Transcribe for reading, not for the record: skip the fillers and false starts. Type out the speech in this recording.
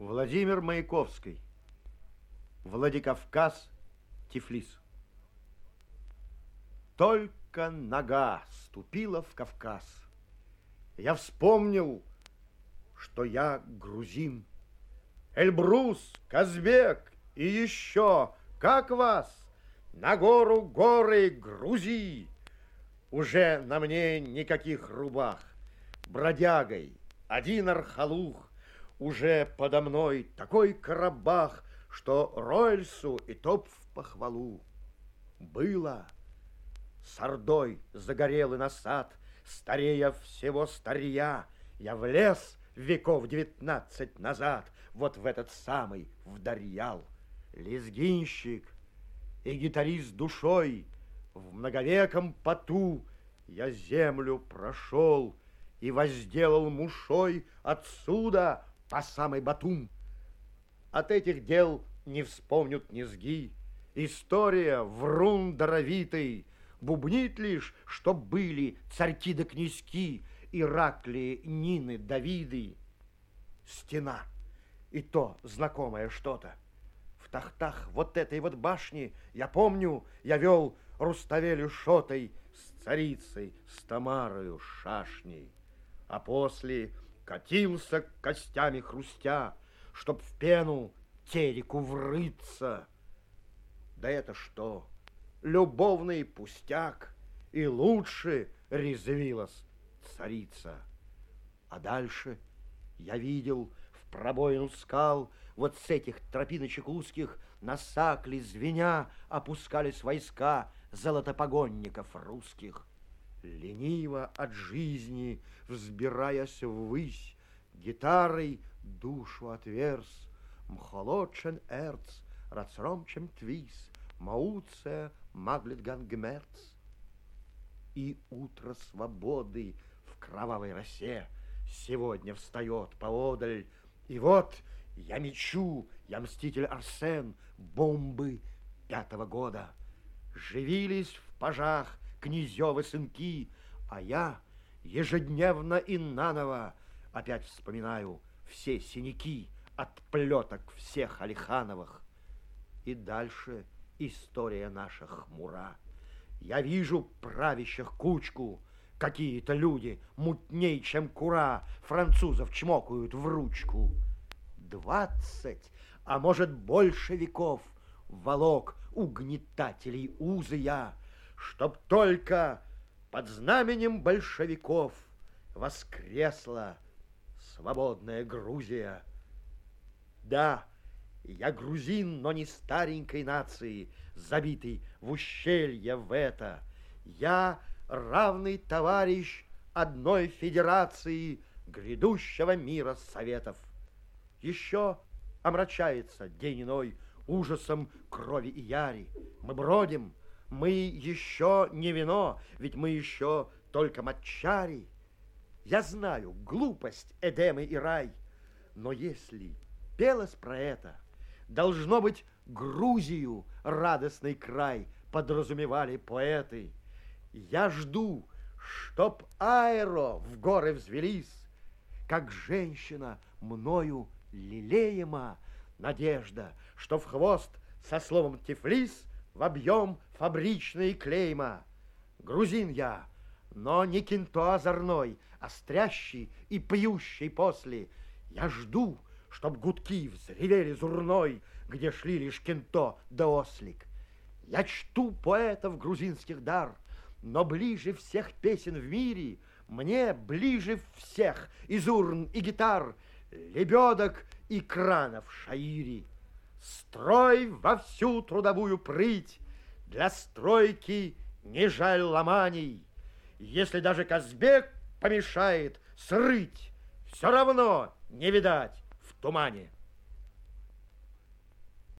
Владимир Маяковский. Владикавказ, Тифлис. Только нога ступила в Кавказ, я вспомнил, что я грузин. Эльбрус, Казбек и еще, как вас, на гору горы Грузии. Уже на мне никаких рубах, бродягой один архалух. Уже подо мной такой карабах, что Рольсу и топ в похвалу. Было с ордой загорелый насад, старея всего старья, я влез веков 19 назад, вот в этот самый в Дарьял. Лезгинщик и гитарист душой, в многовеком поту я землю прошел и возделал мушой отсюда по самый Батум. От этих дел не вспомнят низги. История врун даровитый бубнит лишь, что были царьки да князьки, Ираклии, Нины, Давиды. Стена, и то знакомое что-то. В тахтах вот этой вот башни, я помню, я вел Руставелю Шотой с царицей, с Тамарою Шашней. А после катился костями хрустя, чтоб в пену тереку врыться. Да это что? Любовный пустяк, и лучше резвилась царица. А дальше я видел в пробоину скал, вот с этих тропиночек узких на сакле звеня опускались войска золотопогонников русских. Лениво от жизни, взбираясь ввысь, гитарой душу отверз, мхолодшен эрц, рацромчем твис, мауце маглетгангмерц. И утро свободы в кровавой росе сегодня встает поодаль, и вот я мечу, я мститель Арсен, бомбы 5-го года. Живились в пажах князёвы сынки, а я ежедневно и наново опять вспоминаю все синяки от плеток всех Алихановых. И дальше история наша хмура. Я вижу правящих кучку, какие-то люди мутней, чем кура, французов чмокают в ручку. 20, а может больше веков волок угнетателей узы я, чтоб только под знаменем большевиков воскресла свободная Грузия. Да, я грузин, но не старенькой нации, забитый в ущелье в это. Я равный товарищ одной федерации грядущего мира советов. Еще омрачается день иной ужасом крови и яри. Мы бродим, мы еще не вино, ведь мы еще только матчари. Я знаю глупость Эдемы и рай, но если пелось про это, должно быть, Грузию радостный край подразумевали поэты. Я жду, чтоб аэро в горы взвелись, как женщина мною лелеема, надежда, что в хвост со словом Тифлис вобьем фабричные клейма. Грузин я, но не кинто озорной, а стрящий и пьющий после. Я жду, чтоб гудки взревели зурной, где шли лишь кинто да ослик. Я чту поэтов грузинских дар, но ближе всех песен в мире, мне ближе всех из урн и гитар, лебедок и кранов шаири. Строй во всю трудовую прыть, для стройки не жаль ломаний. Если даже Казбек помешает срыть, все равно не видать в тумане.